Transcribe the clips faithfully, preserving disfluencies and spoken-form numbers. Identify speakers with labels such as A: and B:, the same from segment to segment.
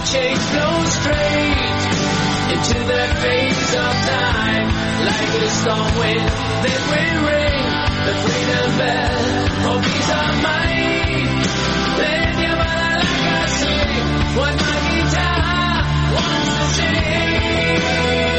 A: change flows straight into the face of time. Like a storm wind that will ring the freedom bell. Oh, peace of mind. Then you wanna like I sing what my guitar wants to sing.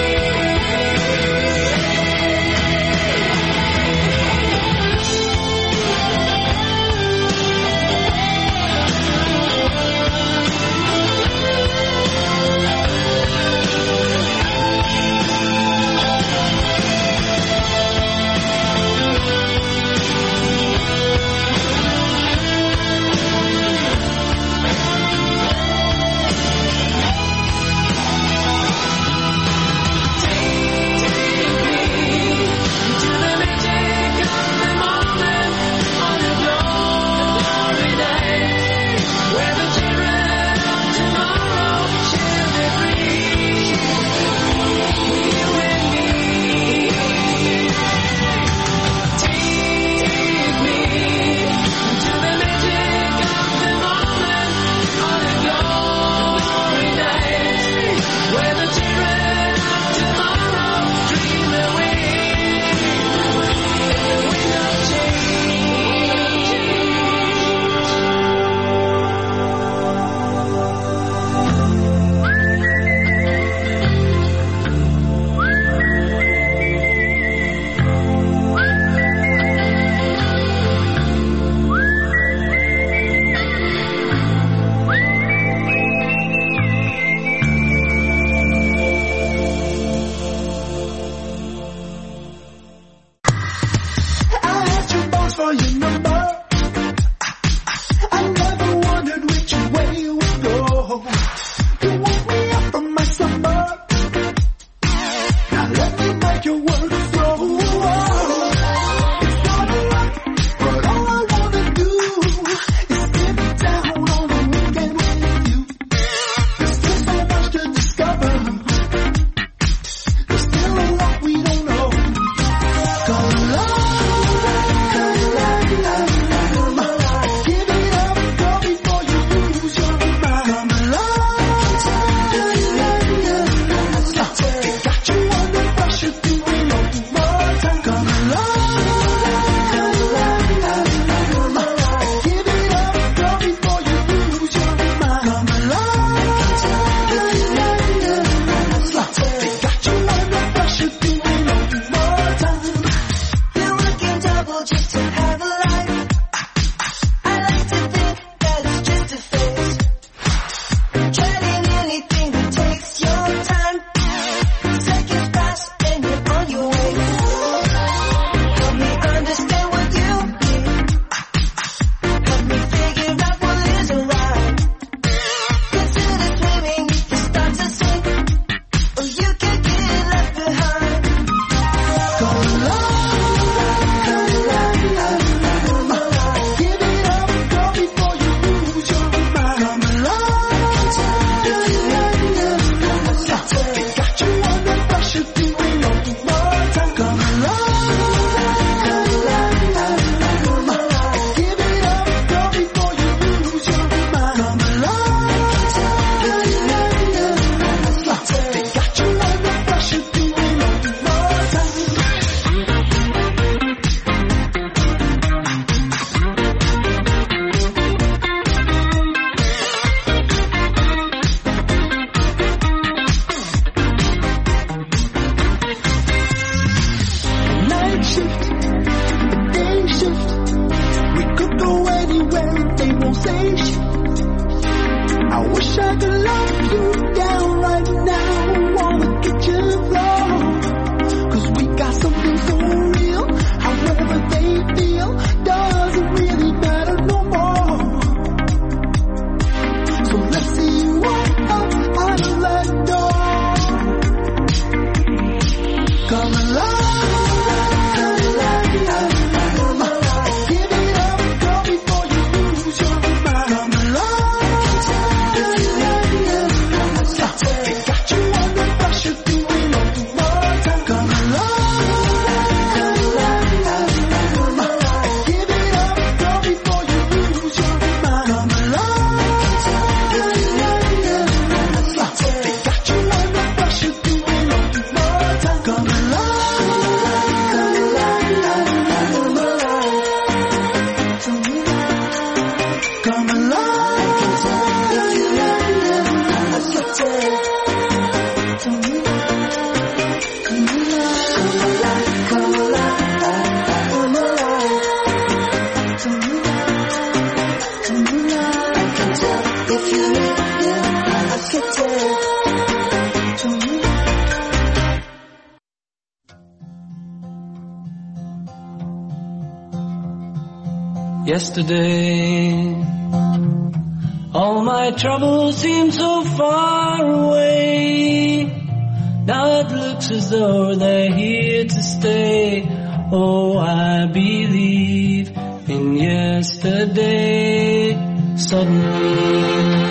A: Yesterday, all my troubles seem so far away. Now it looks as though they're here to stay. Oh, I believe in yesterday. Suddenly,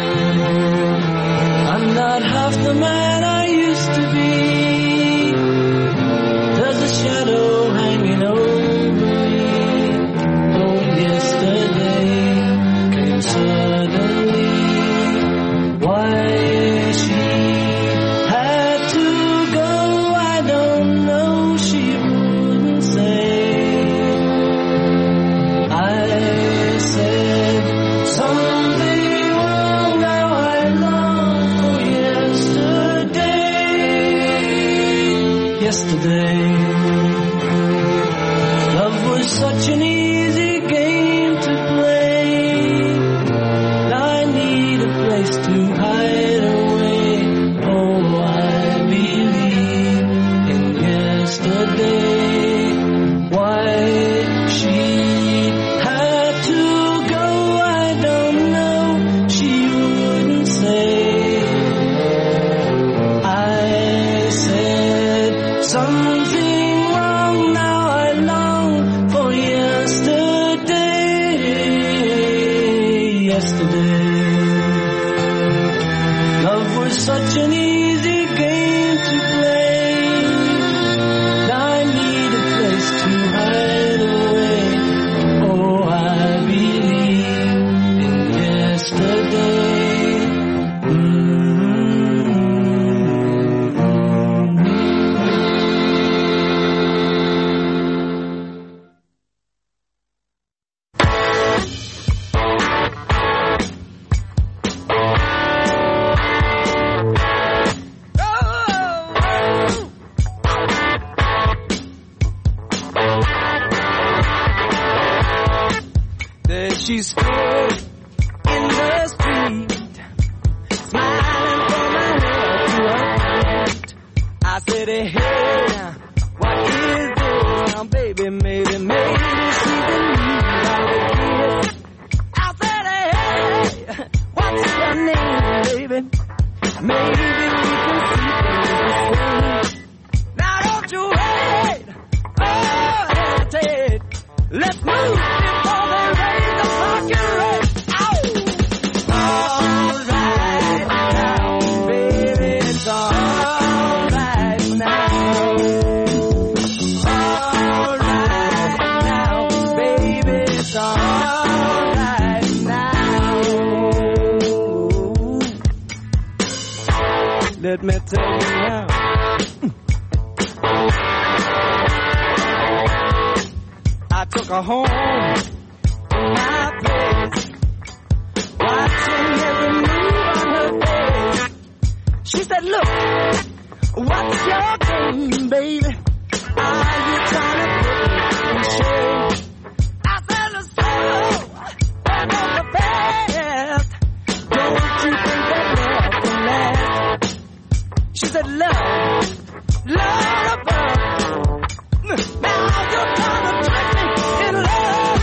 A: I'm not half the man I used to be. There's a shadow hanging over me. Oh, yesterday came suddenly. Why she had to go, I don't know. She wouldn't say. I said something wrong. Now I long for yesterday. Yesterday, love was such an easy game to play. Now I need a place to hide away. Oh, I believe in yesterday. Why she had to go, I don't know. She wouldn't say. I said something wrong. Now I long for yesterday. Yesterday, love was such an easy game to play. Now I need a place to hide away. Oh, I believe in yesterday. Mm-hmm. There she stood in the street, smiling from her head to her feet. I said, hey, hey, what is this? Now, baby, maybe, maybe she's in need of a kiss. I said, hey, hey, what's your name, baby? Maybe we can see things the same. Now, don't you wait, oh, hesitate. Let's move before they raise the fucking rate. Ow! All right now, baby, it's all right now. All right now, baby, it's all right now. Let me tell you now. I took her home to my place, watching every move on her face. She said, look, what's your game, baby? Are you trying to put me in shame? I said, let's go, back on the past. Don't you think that love can last? She said, love, love above. Now you're trying to trick me in love.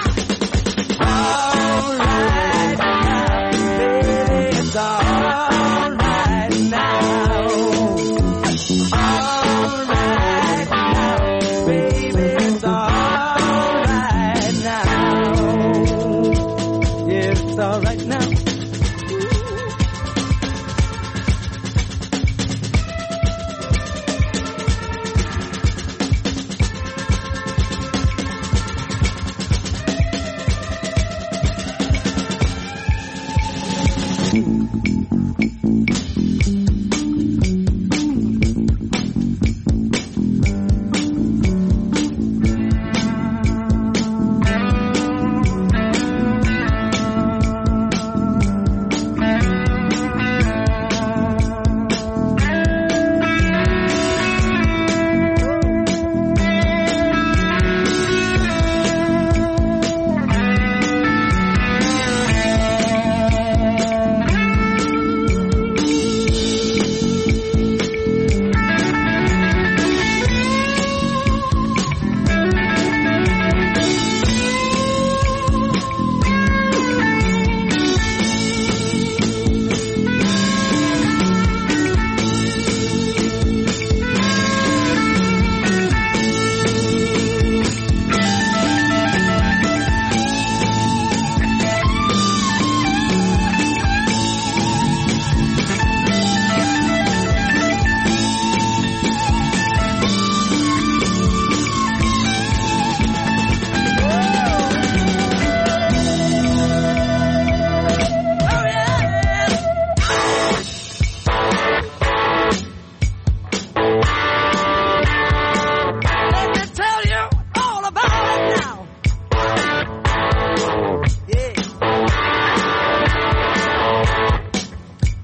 A: All right now, baby, it's all right now. All right now, baby, it's all right now. Yeah, it's all right now.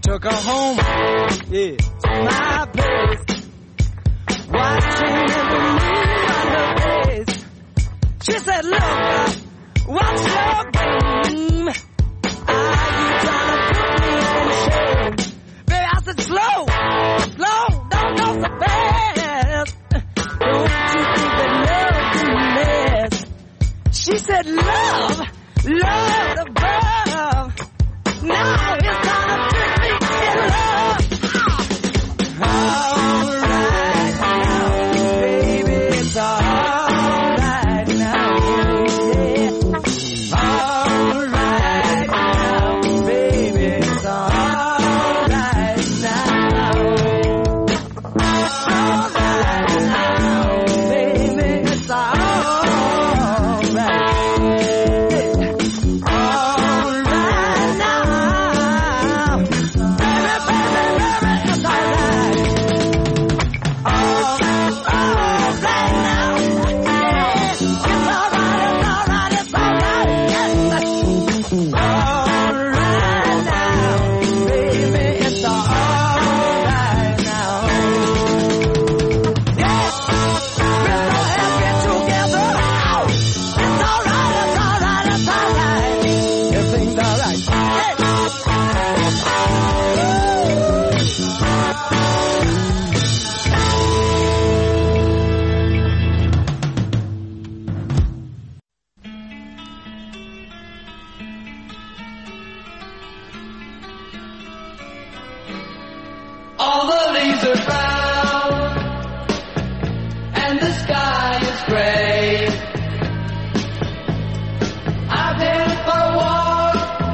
B: took her home, yeah, to my place. Watching every move on her face. She said, look, what's your game? Are you trying to put me in shame? Baby, I said, slow, slow, don't go so fast. Don't you think that love can last? She said, love, love above. Now it's time to put me in love. All right now, baby, it's all right now, yeah. All right now, baby, it's all right now. All right now, baby, it's all right. All right now, baby, baby, baby, it's all right. All, all right now, yeah. It's all right, it's all right, it's all right, yes. All right now, baby, it's all right now. Yeah, we're so happy together. It's all right, it's all right, it's all right. Everything's all right. Hey.
A: All the leaves are brown and the sky is gray. I've been for a walk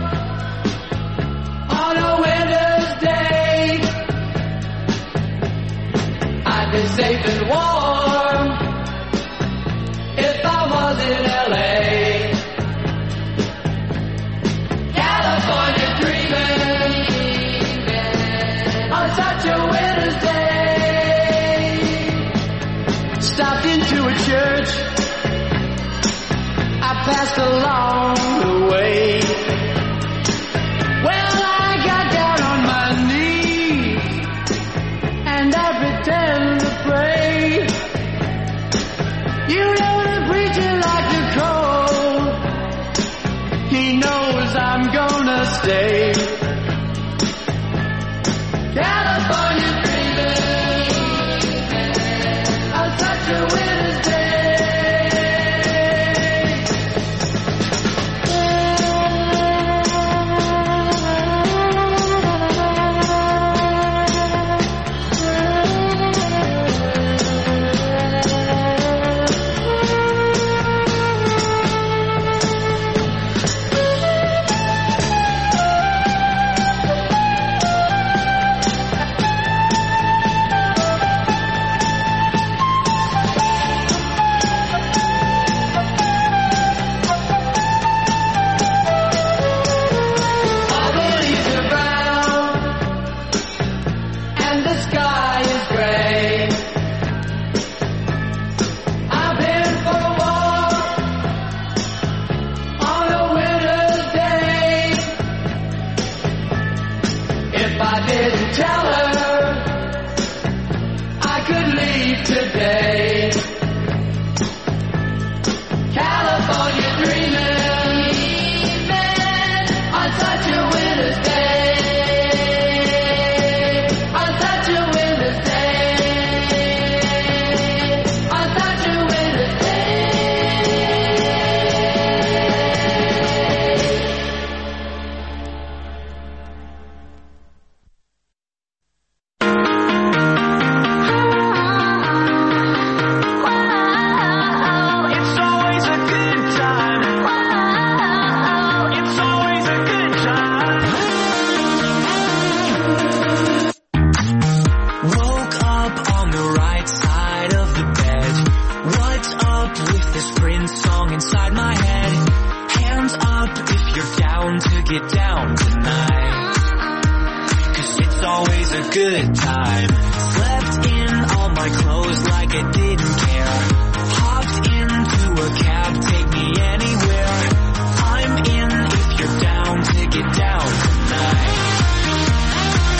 A: on a winter's day. I'd be safe and warm if I was in L A. California dreaming on such a winter's day. Stopped into a church I passed along the way. Well, I got down on my knees and I pretend to pray. You know the preacher like the cold. He knows I'm gonna stay. California dreaming on such a winter's day. All the leaves are brown and the sky is gray. I've been for a walk on a winter's day. If I didn't tell her I could leave today. California dreaming on such a winter's day. On such a winter's day. On such a winter's day. It's always a good time. It's always a good time. Woke up on the right side of the bed. What's up with this Prince song inside my head? Hands up if you're down to get down tonight. 'Cause it's always a good time. Slept in all my clothes like I didn't care. Hopped into a cab, take me anywhere. I'm in if you're down to get down tonight.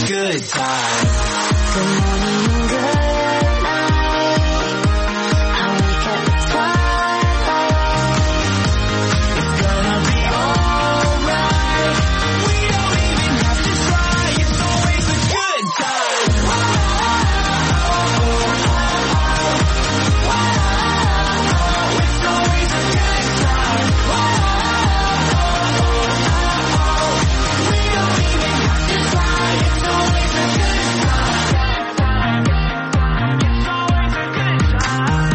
A: good time.
B: Good morning, good night. I wake up at twilight.
A: It's gonna be alright. We don't even have to try. It's always a good time. It's always a good time. We don't even have to try. It's always a good time. It's always a good time.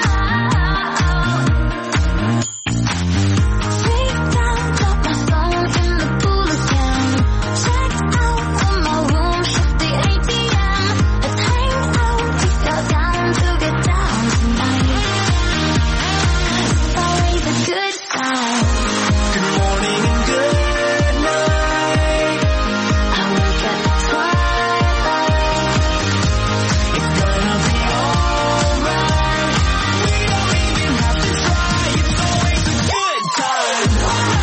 B: Take down, drop my phone in the pool again. Check out of my room, hit the A T M. Let's hang out, we fell down to get down tonight. It's always a good time.
A: Good morning and good night.
B: I wake up at twilight.
A: It's gonna be alright. We don't even have to try. It's always a good time. It's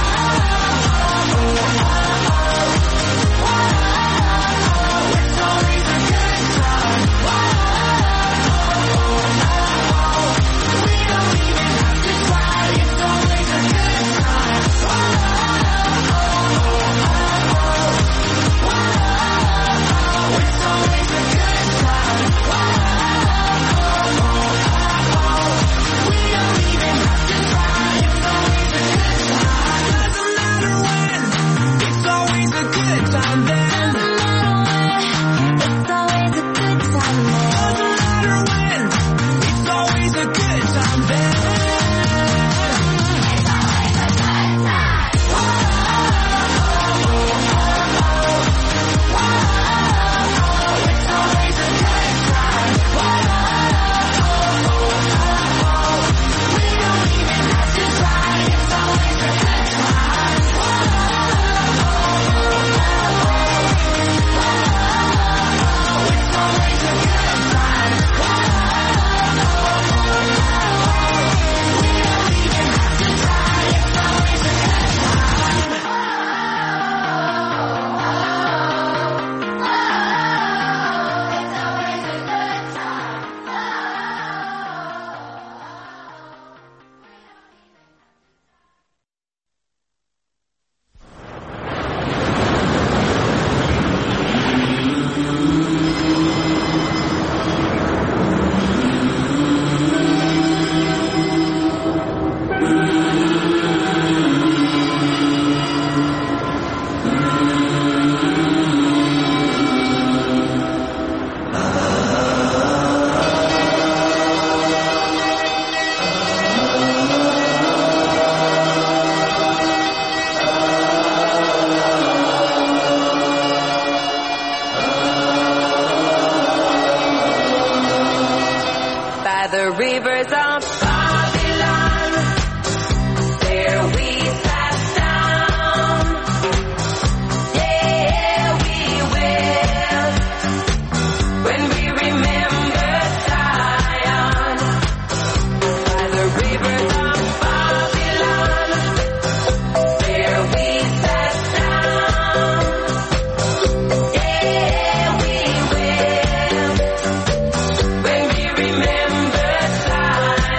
A: always a good time. We don't even have to try. It's always a good time. It's always a good time. We don't even have to try. It's always a good time. Doesn't matter when. It's always a good time then.
B: It's always a good time then.
A: Doesn't matter when. It's always a good time then. It's always a good time. We don't even have to try. It's always a good time. It's always a good time. We don't even have to try. It's always a good
C: By the rivers of Babylon, there we sat down. Yeah, we will. When we remember Zion. By the rivers of Babylon, there we sat down. Yeah, we will. When we remember Zion.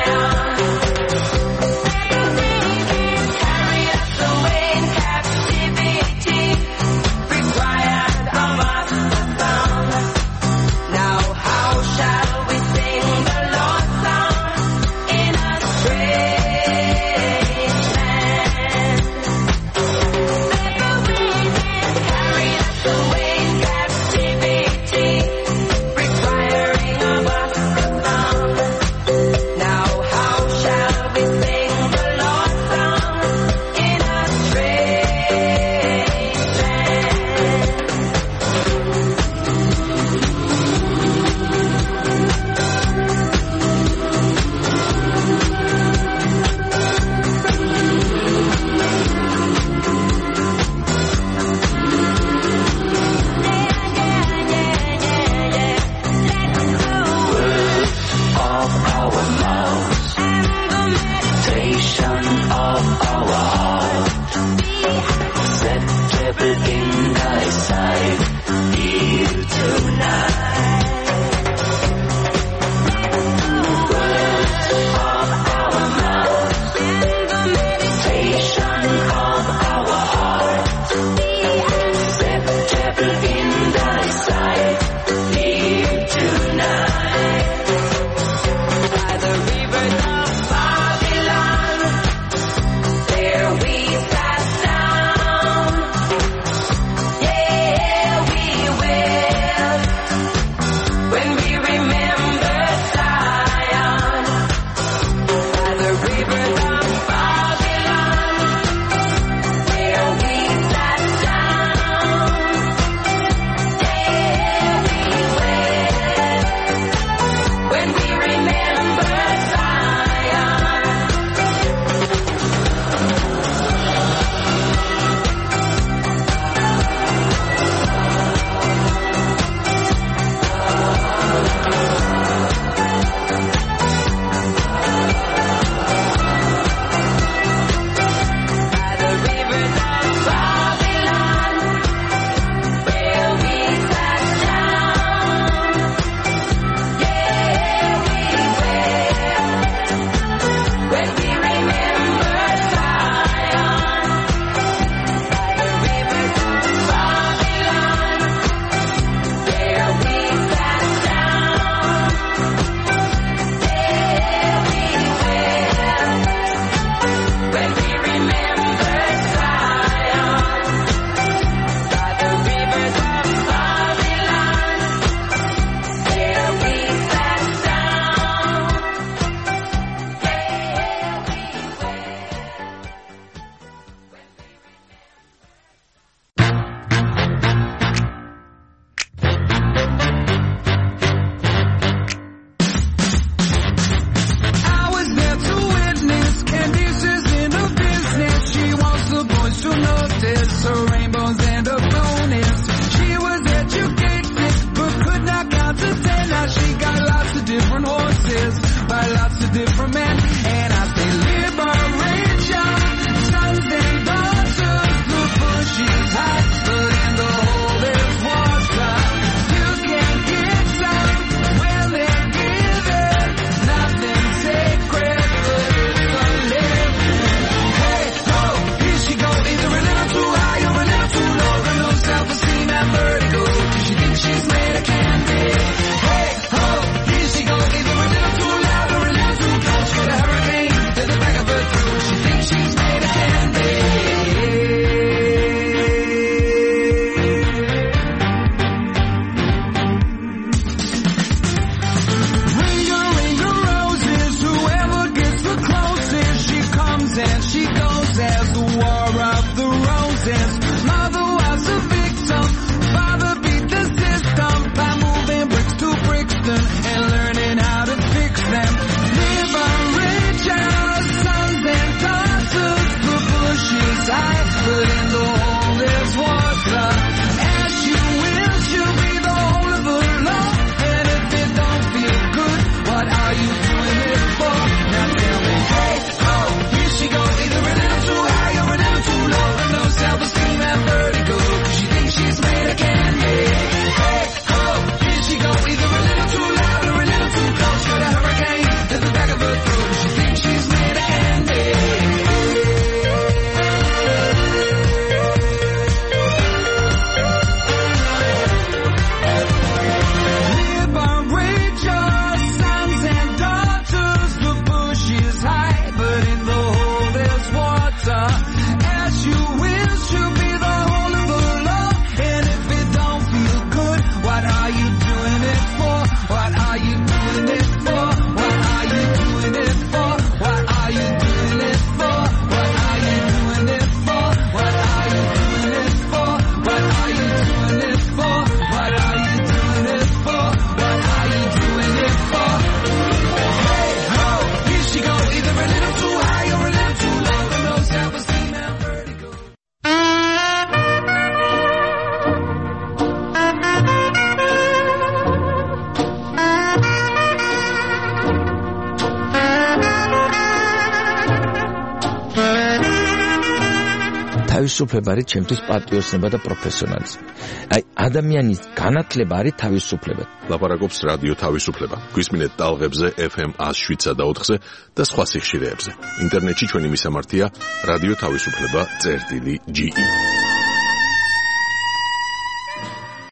A: she's made of candy. Hey, ho, here she goes, either a little too loud or a little too close. Get a hurricane to the back of her throat. She thinks she's made of candy. And she goes as the war of the roses. Mother was a victim, father beat the system by moving bricks to Brixton and learning how to fix them. Liberate sons and daughters, the bushes high, but in the hole there's water. As you will, she'll be the whole of the law. And if it don't feel good, what are you doing it for? Now tell me, hey, oh, she goes either a little too high or a little too low. And no self-esteem and vertigo, cause she thinks she's made of candy. Hey, ho, here she goes either a little too loud or a little too close. Got a hurricane to the back of her throat. She thinks she's made of candy. Liberate your sons and daughters. The bush is high, but in the water. As you will, she'll be the whole of the law. And if it don't feel good, what are you doing it for? What are you doing it for? What are you doing it for? What are you doing it for? What are you doing it for? What are you doing it for? What are you doing it for? What are you doing it for? What are you doing it for? Hey, ho, here she goes, either a little too high or a little too low. Self-esteem and vertigo.
D: თავისუფლება არის ჩემთვის პატიოსნება და პროფესიონალიზმი. აი, ადამიანის განათლება არის თავისუფლება.
E: ლაპარაკობს რადიო თავისუფლება. გვისმინეთ ტალღებზე ეფ ემ one oh seven point four-ზე და სხვა სიხშირეებზე. ინტერნეტში ჩვენი მისამართია რადიო თავისუფლება წერტილი ჯი ი.